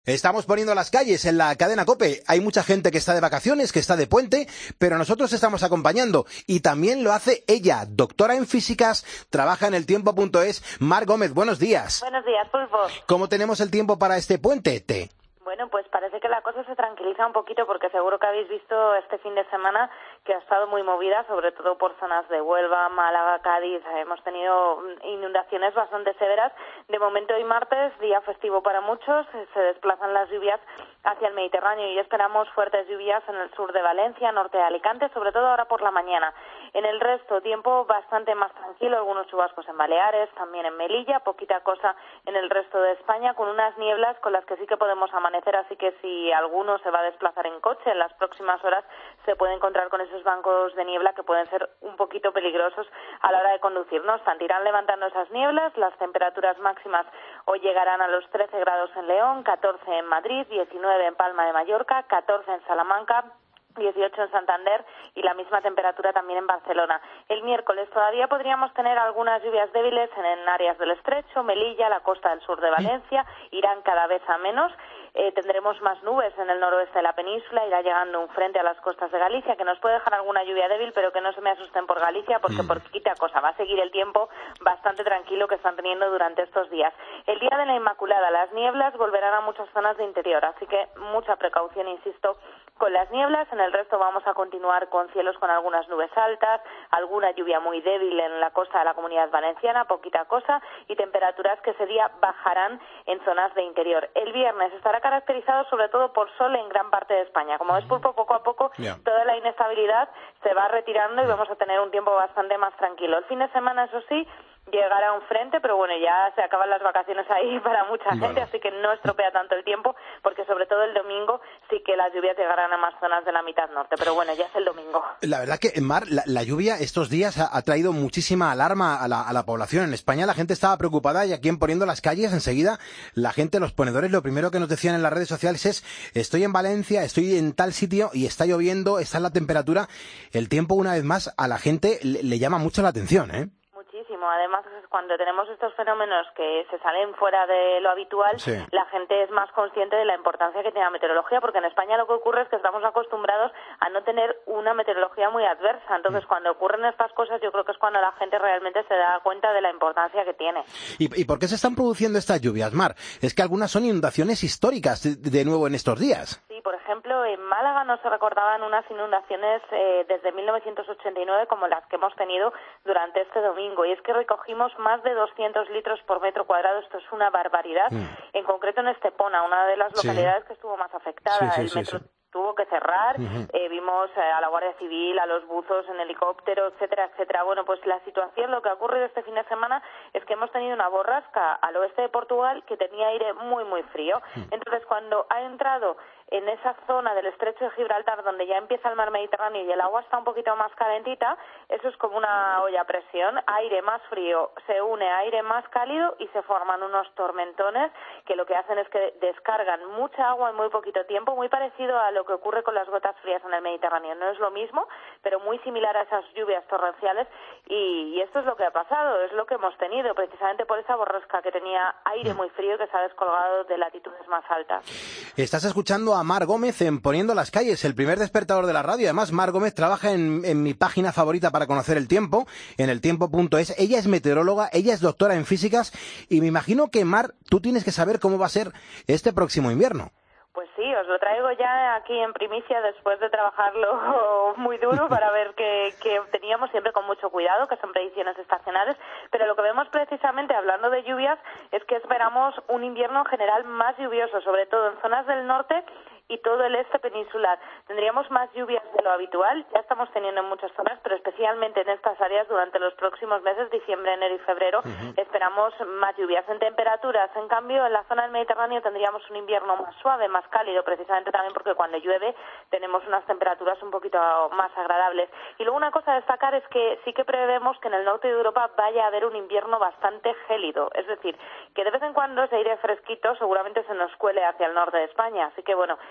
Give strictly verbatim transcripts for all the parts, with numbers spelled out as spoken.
Estamos poniendo las calles en la cadena COPE. Hay mucha gente que está de vacaciones, que está de puente, pero nosotros estamos acompañando. Y también lo hace ella, doctora en físicas, trabaja en el tiempo punto es. Mar Gómez, buenos días. Buenos días, Pulpo. ¿Cómo tenemos el tiempo para este puente? Te. Bueno, pues parece que la cosa se tranquiliza un poquito porque seguro que habéis visto este fin de semana que ha estado muy movida, sobre todo por zonas de Huelva, Málaga, Cádiz. Hemos tenido inundaciones bastante severas. De momento hoy martes, día festivo para muchos, se desplazan las lluvias hacia el Mediterráneo y esperamos fuertes lluvias en el sur de Valencia, norte de Alicante, sobre todo ahora por la mañana. En el resto, tiempo bastante más tranquilo, algunos chubascos en Baleares, también en Melilla, poquita cosa en el resto de España, con unas nieblas con las que sí que podemos amanecer, así que si alguno se va a desplazar en coche en las próximas horas, se puede encontrar con esos bancos de niebla que pueden ser un poquito peligrosos a la hora de conducir. No obstante, irán levantando esas nieblas, las temperaturas máximas hoy llegarán a los trece grados en León, catorce en Madrid, diecinueve en Palma de Mallorca, catorce en Salamanca, dieciocho en Santander y la misma temperatura también en Barcelona. El miércoles todavía podríamos tener algunas lluvias débiles en, en áreas del Estrecho, Melilla, la costa del sur de Valencia, irán cada vez a menos. Eh, tendremos más nubes en el noroeste de la península, irá llegando un frente a las costas de Galicia que nos puede dejar alguna lluvia débil, pero que no se me asusten por Galicia porque mm. por quita cosa, va a seguir el tiempo bastante tranquilo que están teniendo durante estos días. El día de la Inmaculada, las nieblas volverán a muchas zonas de interior, así que mucha precaución, insisto, con las nieblas. En el resto vamos a continuar con cielos con algunas nubes altas, alguna lluvia muy débil en la costa de la Comunidad Valenciana, poquita cosa, y temperaturas que ese día bajarán en zonas de interior. El viernes estará caracterizado sobre todo por sol en gran parte de España. Como ves, Pulpo, poco a poco yeah. toda la inestabilidad se va retirando y vamos a tener un tiempo bastante más tranquilo. El fin de semana, eso sí, llegará un frente, pero bueno, ya se acaban las vacaciones ahí para mucha gente, bueno. así que no estropea tanto el tiempo, porque sobre todo el domingo sí que las lluvias llegarán a más zonas de la mitad norte, pero bueno, ya es el domingo. La verdad que, Mar, la, la lluvia estos días ha, ha traído muchísima alarma a la, a la población. En España la gente estaba preocupada y aquí en Poniendo las Calles, enseguida, la gente, los ponedores, lo primero que nos decían en las redes sociales es: estoy en Valencia, estoy en tal sitio y está lloviendo, está en la temperatura. El tiempo, una vez más, a la gente le, le llama mucho la atención, ¿eh? Además, cuando tenemos estos fenómenos que se salen fuera de lo habitual, sí. la gente es más consciente de la importancia que tiene la meteorología, porque en España lo que ocurre es que estamos acostumbrados a no tener una meteorología muy adversa. Entonces, mm. cuando ocurren estas cosas, yo creo que es cuando la gente realmente se da cuenta de la importancia que tiene. ¿Y, y por qué se están produciendo estas lluvias, Mar? Es que algunas son inundaciones históricas de, de nuevo en estos días. Sí, por ejemplo, en Málaga no se recordaban unas inundaciones eh, desde mil novecientos ochenta y nueve como las que hemos tenido durante este domingo. Y es que recogimos más de doscientos litros por metro cuadrado. Esto es una barbaridad. Mm. En concreto en Estepona, una de las localidades sí. que estuvo más afectada. Sí, sí, el metro sí, sí. tuvo que cerrar, uh-huh. eh, vimos eh, a la Guardia Civil, a los buzos en helicóptero, etcétera, etcétera. Bueno, pues la situación, lo que ha ocurrido este fin de semana es que hemos tenido una borrasca al oeste de Portugal que tenía aire muy, muy frío. Uh-huh. Entonces, cuando ha entrado en esa zona del estrecho de Gibraltar, donde ya empieza el mar Mediterráneo y el agua está un poquito más calentita, eso es como una olla a presión, aire más frío se une a aire más cálido y se forman unos tormentones que lo que hacen es que descargan mucha agua en muy poquito tiempo, muy parecido a lo que ocurre con las gotas frías en el Mediterráneo. No es lo mismo, pero muy similar a esas lluvias torrenciales y, y esto es lo que ha pasado, es lo que hemos tenido, precisamente por esa borrasca que tenía aire muy frío que se ha descolgado de latitudes más altas. Estás escuchando a Mar Gómez en Poniendo las Calles, el primer despertador de la radio. Además, Mar Gómez trabaja en, en mi página favorita para conocer el tiempo, en el tiempo punto es. Ella es meteoróloga, ella es doctora en físicas y me imagino que, Mar, tú tienes que saber cómo va a ser este próximo invierno. Pues sí, os lo traigo ya aquí en primicia después de trabajarlo muy duro para ver qué, qué obteníamos, siempre con mucho cuidado, que son predicciones estacionales, pero lo que vemos precisamente hablando de lluvias es que esperamos un invierno en general más lluvioso, sobre todo en zonas del norte y todo el este peninsular. Tendríamos más lluvias de lo habitual, ya estamos teniendo en muchas zonas, pero especialmente en estas áreas durante los próximos meses, diciembre, enero y febrero, uh-huh. esperamos más lluvias. En temperaturas, en cambio, en la zona del Mediterráneo tendríamos un invierno más suave, más cálido, precisamente también porque cuando llueve tenemos unas temperaturas un poquito más agradables. Y luego una cosa a destacar es que sí que prevemos que en el norte de Europa vaya a haber un invierno bastante gélido, es decir, que de vez en cuando ese aire fresquito seguramente se nos cuele hacia el norte de España, así que bueno,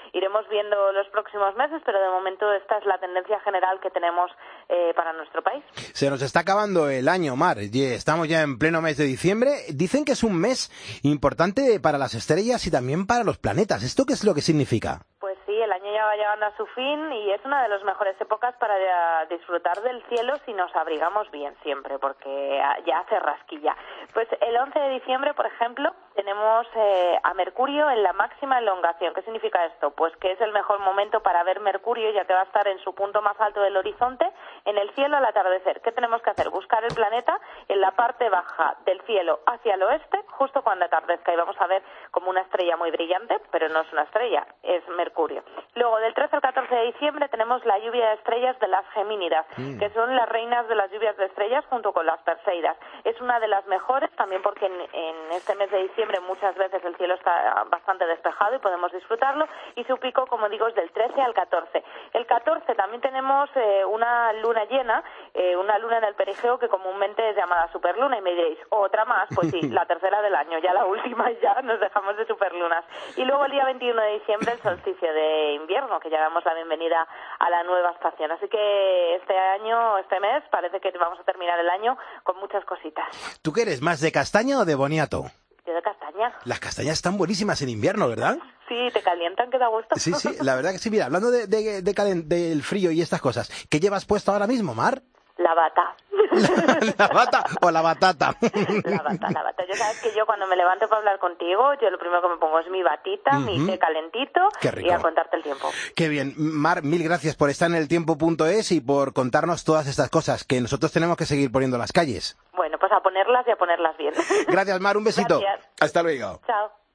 iremos viendo los próximos meses, pero de momento esta es la tendencia general que tenemos eh, para nuestro país. Se nos está acabando el año, Mar. Estamos ya en pleno mes de diciembre. Dicen que es un mes importante para las estrellas y también para los planetas. ¿Esto qué es lo que significa? Pues sí, el año ya va llegando a su fin y es una de las mejores épocas para disfrutar del cielo si nos abrigamos bien siempre, porque ya hace rasquilla. Pues el once de diciembre, por ejemplo, tenemos eh, a Mercurio en la máxima elongación. ¿Qué significa esto? Pues que es el mejor momento para ver Mercurio, ya que va a estar en su punto más alto del horizonte, en el cielo al atardecer. ¿Qué tenemos que hacer? Buscar el planeta en la parte baja del cielo hacia el oeste, justo cuando atardezca, y vamos a ver como una estrella muy brillante, pero no es una estrella, es Mercurio. Luego, del trece al catorce de diciembre tenemos la lluvia de estrellas de las Gemínidas, mm. que son las reinas de las lluvias de estrellas junto con las Perseidas. Es una de las mejores, también porque en, en este mes de diciembre muchas veces el cielo está bastante despejado y podemos disfrutarlo, y su pico, como digo, es del trece al catorce. El catorce también tenemos eh, una luna llena, eh, una luna en el perigeo que comúnmente es llamada superluna, y me diréis, ¿otra más? Pues sí, la tercera del año, ya la última, ya nos dejamos de superlunas. Y luego el día veintiuno de diciembre el solsticio de invierno, que ya damos la bienvenida a la nueva estación. Así que este año, este mes, parece que vamos a terminar el año con muchas cositas. ¿Tú qué eres, más de castaña o de boniato? Yo de castaña. Las castañas están buenísimas en invierno, ¿verdad? Sí, te calientan, que da gusto. Sí, sí, la verdad que sí. Mira, hablando de, de, de calen- del frío y estas cosas, ¿qué llevas puesto ahora mismo, Mar? La bata. ¿La, la bata o la batata? La bata, la bata. Yo sabes que yo cuando me levanto para hablar contigo, yo lo primero que me pongo es mi batita, uh-huh. mi té calentito. Qué rico. Y a contarte el tiempo. Qué bien. Mar, mil gracias por estar en el tiempo punto es y por contarnos todas estas cosas que nosotros tenemos que seguir poniendo en las calles. Bueno, pues a ponerlas y a ponerlas bien. Gracias, Mar. Un besito. Gracias. Hasta luego. Chao.